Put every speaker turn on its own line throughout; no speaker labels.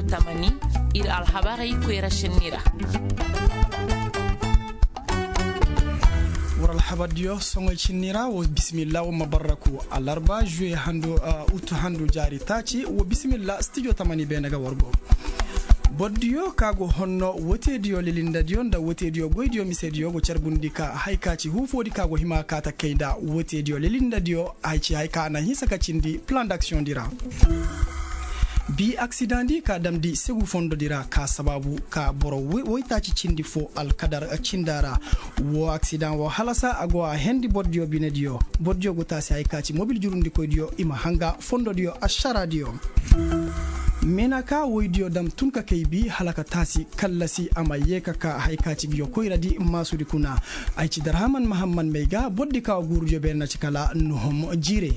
tamani ir alhabarai kwera shinira
waral habadiyo songo chinira wo bismillah wa mabaraku alarba juye hando utu hando jari tachi wo bismillah studio tamani benaga wargo boddiyo kago honno wotediyo lelindadiyo nda wotediyo goydiyo misediyo go charbundika haykaci hufodi kago hima kata kayda wotediyo lelindadiyo ayci hayka na hisaka cindi plan d'action dira bi accident di ka damdi segu fondo dira ka sababu ka boro woytaci cindi fo al kadar cindara wo accident wo halasa ago hendi boddiyo binediyo boddiyo go tasi haykaci mobile jurundi koydiyo ima hanga fondo diyo ashara diyo menaka woydiyo dam tunka kaybi halaka tasi kallasi ama yeka ka haykaci biyo koyradi masudi kuna ayci darhaman mahamman meyga boddi ka gurjo be na cikala nuhum jire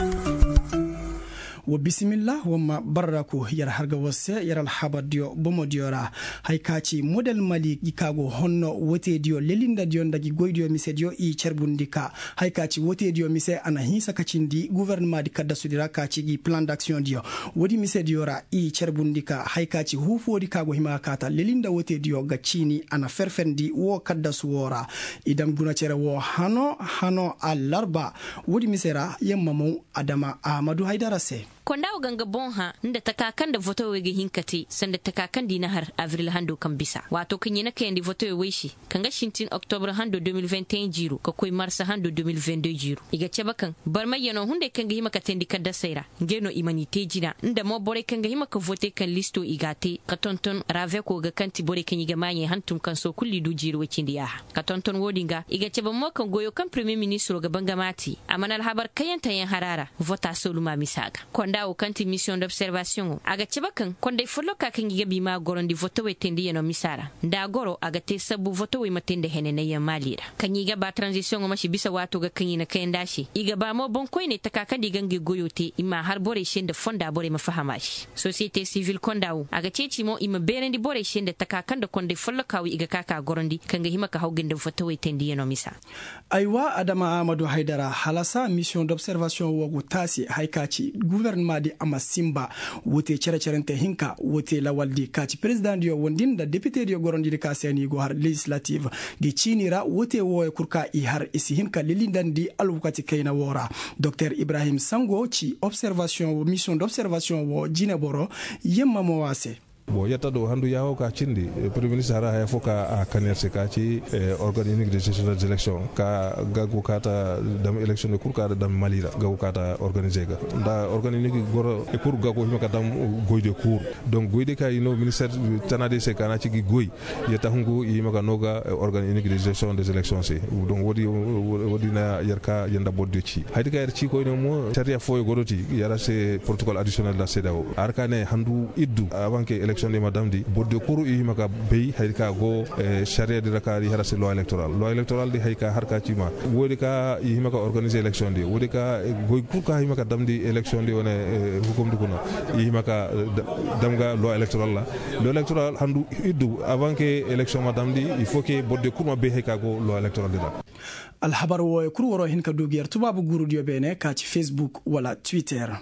wa bismillah wa ma barraku yar harga wase yar alhabadiyo bomodiora haykaci model mali ikago honno wotediyo lelinda diyo ndagi goydiyo misediyo i cerbundika haykaci wotediyo mise ana hisa kacindi gouvernement di kadda sudira kaci gi plan d'action diyo wodi misediora i cerbundika haykaci hufodi kago hima kata lelinda wotediyo gacini ana ferfendi wo kadda suwora idam guna cere wo hano alarba wodi misera yemmamo adama ahmadu haidara se
kondawo ganga bonha nda takakan da voto wege hinkati sanda takakan di nahar avril hando kan bisa wato kan yana kayan di voto weishi kanga shintin october hando 2021 jiro ka koy mars hando 2022 jiro iga cebakan barma yano hunde kanga hima ka tendi kadda saira ngeno imanite jina nda mo bore kanga hima ka vote kan listo igate ka tonton rave ko ga kanti bore kan iga manye hantum kan so kulli du jiro wacindi ya ka tonton wodinga iga ceba mo kan goyo kan premier ministre ga bangamati amanal habar kayanta yan harara vota soluma misaga dawo kanti mission d'observation aga cebakan konde follo ka kan giga bima gorondi voto wetendi yeno misara da goro aga te sabu voto we matende henene ya malira kan yiga ba transition o mashi bisa wato ga kan yina kayan dashi iga ba mo bon koyne takaka digange goyote ima har bore shende fonda bore mafahamashi société civile kondawo aga ceci mo ima berendi bore shende takakan da konde follo kawi iga kaka gorondi kan ga hima ka hawgende voto wetendi yeno misa
aywa adama amadou haidara halasa mission d'observation wo tasi haykaci gouvernement madi ama simba wote cerente hinka wote lawaldi kaci president yo wondinda député yo gorondi ka seni go har législative di cinira wote wo kurka i har isi hinka lilindandi alwukati kayna wora Dr Ibrahim Sango ci observation mission d'observation wo jineboro yemma mo wase
bo yetta do handu yawo ka cindi premier ministre hara hay foka a kanerse ka ci organe unique de gestion des élections ka gagu kata dam élection de cour dam malira gagu kata organiser ga da organe unique goro e pour gagu himaka dam goyde cour donc goyde ka ino ministère tanade se kana ci goy yetta hungu himaka noga organe unique de gestion des élections c'est donc wodi na yerka yenda bodde ci haydi ka yerci ko ino mo charia foy goroti yara c'est protocole additionnel da CEDEAO arkane handu iddu avant que élection de madame di bodde kuru i maka bey hayka go sharia de rakari harase loi électorale di hayka harka cima wodi ka i maka organiser élection di wodi ka goy kur ka i maka damdi élection di wona hukum di kuna i maka damga loi électorale handu iddu avant que élection madame di il faut que bodde kur ma bey hayka go loi électorale di
alhabar wo kur woro hin ka dogiyar tubabu guru dio bene ka ci Facebook wala Twitter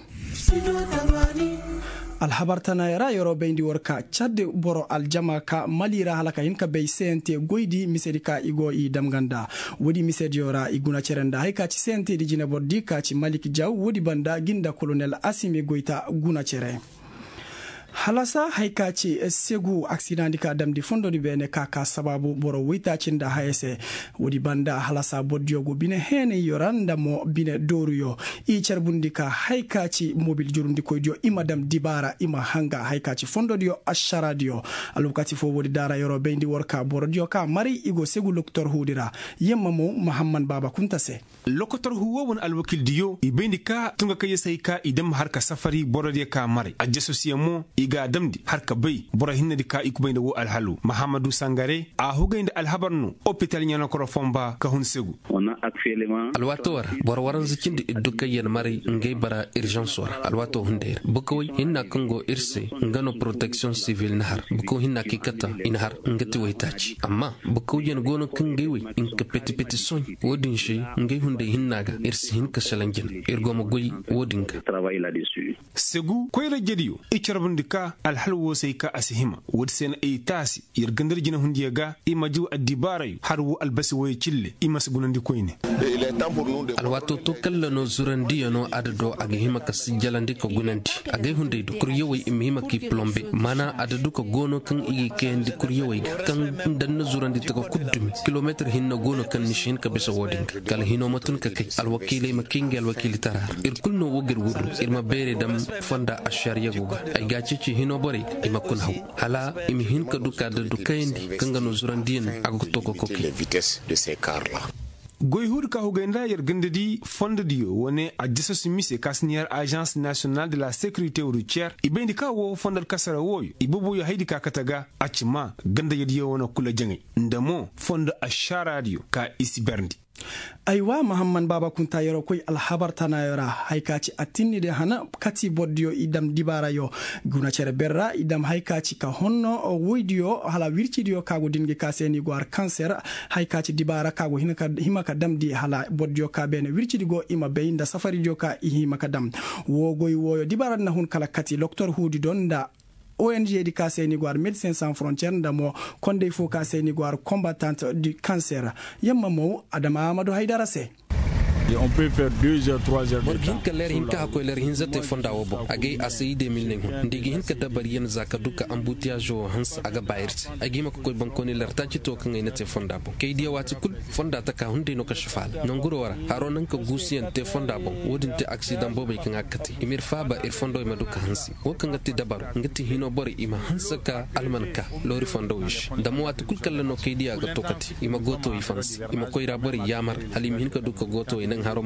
alhabartana yara yoro bendi worka cadde boro aljama ka malira halaka hinka bey sente goydi misedika igo i damganda wodi misediora iguna cerenda hayka ci sente di jine boddi ka ci Malik Diaw wodi banda ginda colonel Asimi Goita guna cere halasa haykaci segu accident dika damdi fondo di bene kaka sababu boro wita cinda haese wodi banda halasa bodiogo bine hene yoranda mo bine doruyo i cerbundika haykaci mobil jurundi koydio imadam dibara ima hanga haykaci fondo dio ashara dio alukati fo wodi dara yoro bendi worka boro dio ka mari igo segu loktor hudira yemma mo Muhammad Baba Kuntase
lokotor huwa won alwakil diyo ibendika tunga kaye sayka idam harka safari boro dio ka mari ajasosiyamo iga damdi harka bay bora hinna dika ikubayna wo alhalu Mahamadou Sangare a hugayna alhabarnu hôpital nyana ko fomba ka hun segu
alwator bor waran zikindi idduka yen mari ngay bara urgence war alwato hunde bukoy hinna kango irse ngano protection civile nahar buko hinna kikata inhar ngati waytaci amma buko yen gono kangewe in ka peti son wodin shi ngay hunde hinnaga irse hin ka shalangin irgo mo goyi wodinka
segu koyra jediyo icharbun ka alhalwo sai ka asihima wad sen ay tasi yar gandar jina hundiya ga imaju addibaray harwo albasi way cille imas gunandi koyne
alwato to kala no zurandi no adado aga hima ka sijalandi ko gunandi aga hunde do kuryeway imhima ki plombe mana adadu ko gono kan igi kendi kuryeway kan dan zurandi to ko kuddumi kilometer hinna gono kan nishin ka bisa wodin kala hino matun ka kai alwakile makinge alwakili tarar irkulno wogir wurru irma bere dam fonda ashariya goga ay gacici hino bore ima kun haw hala imi hin ka duka da dukayndi kanga no zurandien aga to ko koki
vitesse de ces cars là.
goy hur ka hugenda yer gandadi fonde dio wone a jisosi mise kasnier agence nationale de la sécurité routière ibendi ka wo fondal kasara woy ibubu ya haidi ka kataga acima ganda yedi wona kula jangi ndamo fonde ashara dio ka isiberndi
aywa muhammad baba kunta yoro koy alhabar tanayora haykaci atinni de hana kati boddio idam dibara yo guna cere berra idam haykaci ka honno woydio hala wircidio kago dingi kaseni gwar cancer haykaci dibara kago himaka damdi hala boddio ka bene wircidigo ima beinda safari dio ka himaka dam wogoy woyo dibara na hun kala kati docteur hudi donda ONG di kaseni gwar Médecins Sans Frontières ndamo konde fo kaseni gwar combattante du cancer yamma mo Adama Amadou Haidara se
on peut faire 2 heures 3 heures
borgin kaler hin ka ko ler hin zate fonda wobo agay asay 2009 ndigi hin ka dabar yen zaka duka embouteillage hans aga bayrt agi mako koy bankoni ler taci to kan ngene te fonda bo kay dia wati kul fonda ta ka hunde no ka shafal nonguro wara haro nan ka gusien te fonda bo wodin te accident bo be kan akati imir faba ir fondo e maduka hansi wo kan ngati dabar ngati hino bori ima hansaka almanka lori fondo wish damo wati kul kala no kay dia ga tokati ima goto ifansi ima koyra bori yamar halim hin ka duka goto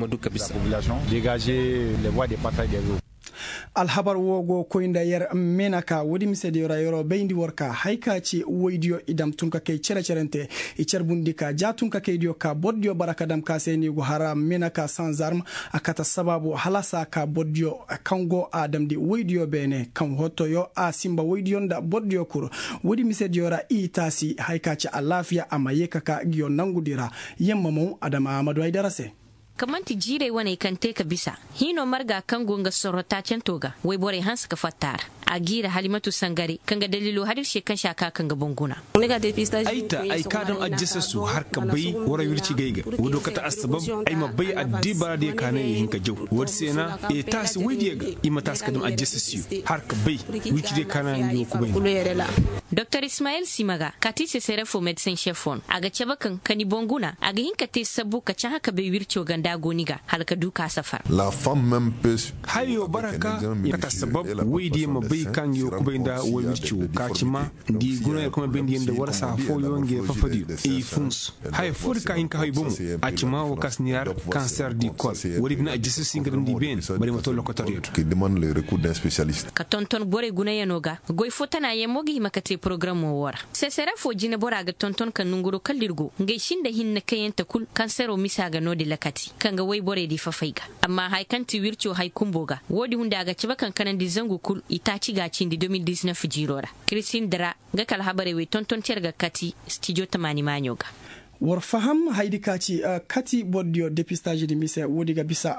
dégager les voies de passage des eaux.
alhabar wogo koynda yer menaka wodi misedi yoro beyndi worka haykaci woydiyo idam tunka kay cerente e cerbundika jatunka kaydiyo ka boddiyo barakadam ka senigo haram menaka sans arme akata sababu halasa ka boddiyo kango adamdi woydiyo bene kan hotoyo a simba woydiyo nda boddiyo kur wodi misedi yora itasi haykaci alafiya amayeka ka giyo nangudira yemma mo Adama Amadou Haidara se
kamanti jire wane kante ka bisa hino marga kango nga sorota centoga way bore hans ka fatar agira Halimatu Sangare kanga dalilo hadir shekan shaka kanga bonguna
aita ay kadam ajjasa su har ka bai wara yurci gaiga wodo kata asbab ay ma bai addiba de kana hinka jaw wad sena e tas widiga ima tas kadam ajjasa su har ka bai wiki de kana yo ku bai
Dr Ismail Simaga kati se serefo medecin chefon aga chabakan kani bonguna aga hinka te sabu ka cha haka bai wircio ganda goniga halka duka safar
la femme même peut
hayo baraka kata sabab widi ma bai kan yo kubenda wircio ka cima di guna kuma bendi yanda warsa fo yonge fafadi e funs hay furka hinka hay bomu a cima wa kasniar cancer du col wodi na ajisi singadam di ben bari ma to lokotarioto
qui demande le recours d'un spécialiste
ka tonton bore guna yanoga goy fotana yemogi makate programme wora se serefo jine bora ga tonton kan nunguro kaldirgo ngay shinda hinna kayenta kul kansero misaga nodi lakati kanga way bore di fafaiga amma hay kanti wircho hay kumboga wodi hunda ga ciba kan kanan di zangu kul itaci ga cindi 2019 jirora Christine Dara ga kala habare we tonton terga kati studio tamani manyoga
war faham haydi kaci kati boddio dépistage di mise wodi ga bisa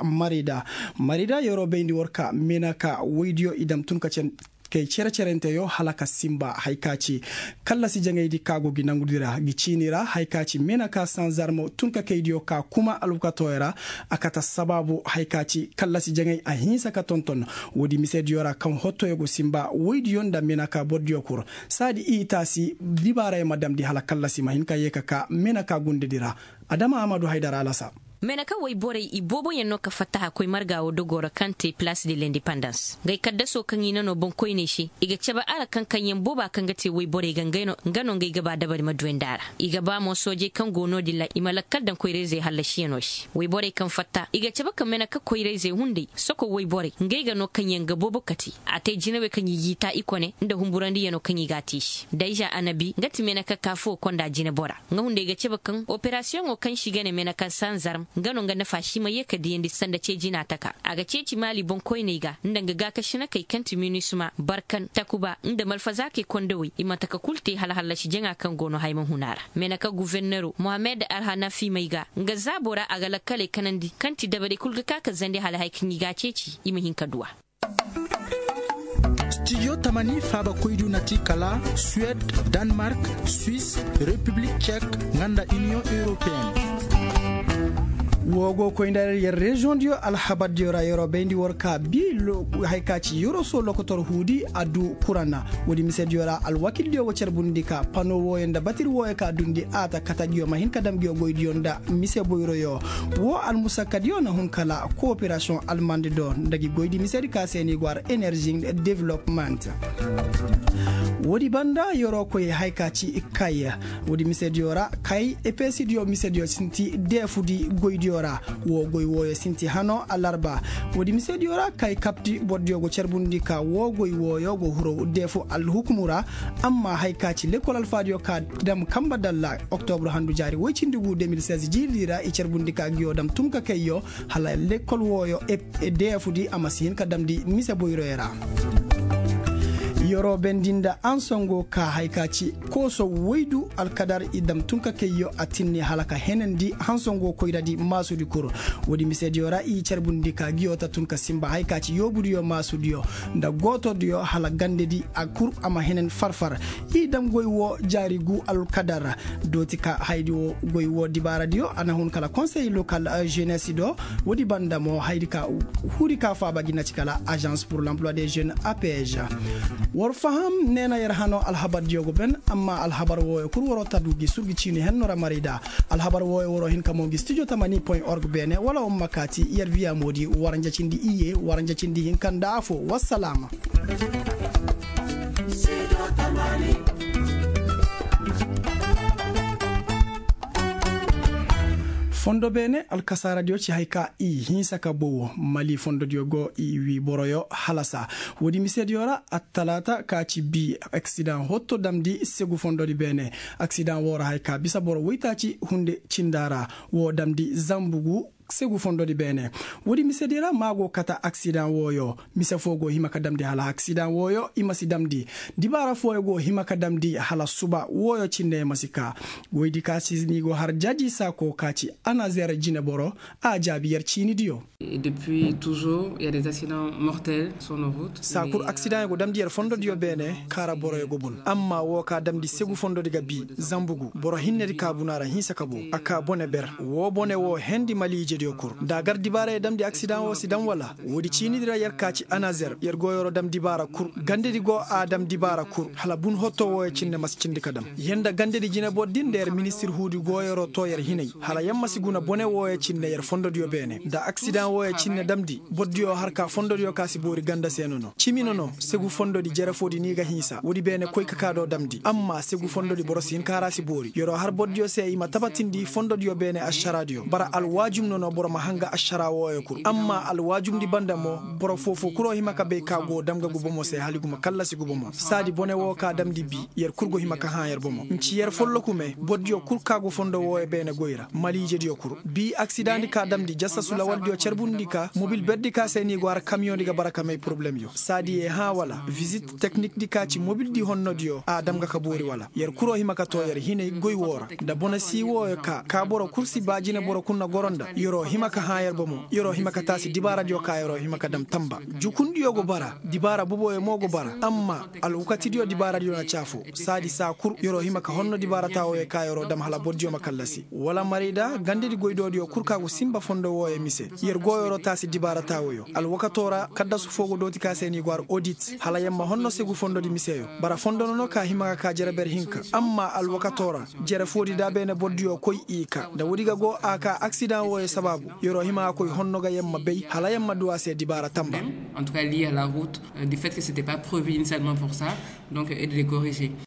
marida yoro beyndi worka menaka woydio idam tun kacen kay cerente yo halaka simba haykaci kala si jangaydi kago gi nangudira gi cinira haykaci menaka sans arme tunka kaydiyo ka kuma alukatoyra akata sababu haykaci kala si jangay a hinsa ka tonton wodi misedi yora kan hottoyego simba woydi yonda menaka boddiyo kur sadi itasi dibara e madam di halakalla si mahinka yeka ka menaka gundedira Adama Amadou Haidara alasa
menaka way bore i bobo yenno ka fataha koy marga o dogora kante place de l'indépendance gay kadda so kan yina no bon koy ne shi iga ceba ala kan kan yen boba kan gate way bore gangaino ngano ngay gaba dabari madwendara iga ba mo soje kan gono dilla imala kaddan koy reze halla shino shi way bore kan fatta iga ceba kan menaka koy reze hunde soko way bore ngay ga no kan yen bobo kati ate jinawe kan yita ikone nda humburandi yeno kan yigati shi daija anabi ngati menaka kafo konda jine bora ngahunde iga ceba kan operation o kan shigane menaka sanzarm ngano nga nafa shi mai yaka diyendi sanda ce jina taka aga ceci mali bon koy ne ga ndanga ga ka shina kai kanti minisuma barkan takuba inda malfaza ke kondawi imata ka kulte halhalla shi jenga kan gono hayman hunara menaka gouverneur Mohamed Al-Hanafi mai ga nga zabora aga lakale kanandi kanti dabare kulga ka zande hal haykin ga ceci imahin kaduwa
studio tamani faba koydu nati kala Suède, Danemark, Suisse, République tchèque, nganda Union européenne.
wogo ko ndar yer région dio alhabad dio ra yoro bendi worka bi lo haykaci yoro so lokotor hudi adu kurana wodi mise dio ra al wakil dio wo cerbundika pano wo yenda batir wo ka dundi ata kata dio mahin kadam dio goy dio nda mise boyro yo wo al musakadio na hun kala coopération allemande do ndagi goydi mise ka seni gwar energy development wodi banda yoro ko haykaci kaya wodi mise dio ra kay epesi dio mise dio sinti defudi goy dio wo goy woyo sinti hano alarba wodi mise diora kay kapti boddio go cerbundi ka wo goy woyo go huro defu al hukmura amma haykaci lekol alfadio ka dam kamba dalla octobre handu jari woycindigu 2016 jirira e cerbundi ka giyo dam tumka kayyo hala lekol woyo e defu di amasin ka damdi mise boyroera yoro bendinda ansongo ka haykaci ko so weydu alkadar idam tunka keyo atinni halaka henendi hansongo koyradi masudi kuro wodi misedi yora i cerbundi ka giyota tunka simba haykaci yobudi yo masudi yo nda goto dio hala gandedi akur ama henen farfar idam goy wo jari gu alkadar doti ka haydi wo goy wo dibara dio ana hun kala conseil local jeunesse do wodi banda mo haydi ka huri ka fa bagina cikala agence pour l'emploi des jeunes APJ wor faham nena yer hano alhabar diogo ben amma alhabar wo kur woro tadugi surgi chini hen nora marida alhabar wo woro hin kamongi studio tamani.org bene wala on makati yer via modi waranja cindi iye waranja cindi hin kanda afo wassalama studio tamani fondo bene alkasara dio ci hayka i hinsa ka bowo mali fondo dio go i wi boroyo halasa wodi misediora atalata ka ci bi accident hotto damdi segu fondo di bene accident wora hayka bisa boro witaci hunde cindara wo damdi zambugu segu fondo di bene wodi misedira mago kata accident woyo mise fogo himaka damdi hala accident woyo imasi damdi dibara foyo go himaka damdi hala suba woyo cinde masika goydi kasi ni go har jaji sako kaci anazer jine boro a jabi yer chini dio
depuis toujours il y a des accidents mortels sur nos routes
sakur accident go damdi yer fondo dio bene kara boro go bun amma wo ka damdi segu fondo diga bi zambugu boro hinnedi kabunara hinsa kabo aka bone ber wo bone wo hendi malije diokur da gar dibara damdi accident o sidam wala wodi chini dira yer kaci anazer yer goyoro dam dibara kur gande di go adam dibara kur hala bun hotto wo cinne mas cindi kadam yenda gande di jine bodin der ministre hudi goyoro to yer hinay hala yamma siguna bone wo cinne yer fondo dio bene da accident wo cinne damdi boddio harka fondo dio kasi bori ganda senono ciminono segu fondo di jere fodi ni ga hinsa wodi bene koy kakado damdi amma segu fondo di borosin karasi bori yoro har boddio se ima tabatindi fondo dio bene asharadio bara al wajum nono boro hanga ashara woyo kur amma al wajum di banda mo boro fofo kuro himaka be kago damga go bomo se haliguma kala si go bomo sadi bone wo ka damdi bi yer kurgo himaka ha yer bomo nci yer follo kume boddio kur kago fondo wo e bene goyra malije dio kur bi accident ka damdi jassa sula waldio cerbundi ka mobile beddi ka seni go ar camion diga baraka may problem yo sadi e ha wala visite technique di ka ci mobile di honno dio a damga ka bori wala yer kuro himaka to yer hine goy wora da bona si wo ka boro kursi bajine boro kunna goronda yoro himaka hayar bomo yoro himaka tasi dibara dio ka yoro himaka dam tamba jukundi yogo bara dibara bubo e mogo bara amma al wakati dio dibara dio na chafu sadi sa kur yoro himaka honno dibara tawo e ka yoro dam hala boddio makallasi wala marida gande di goydo dio kurka go simba fondo wo e mise yer goyoro tasi dibara tawo yo al wakatora kadda su fogo doti ka seni gwar audit hala yamma honno segu fondo di miseyo bara fondo no ka himaka ka jere ber hinka amma al wakatora jere fodi da bene boddio koy ika da wodiga go aka accident wo e sababu yoro hima koy honno ga yamma bey hala yamma duwa se dibara tamba
en tout cas lié à la route du fait que c'était pas prévu initialement pour ça donc et de les corriger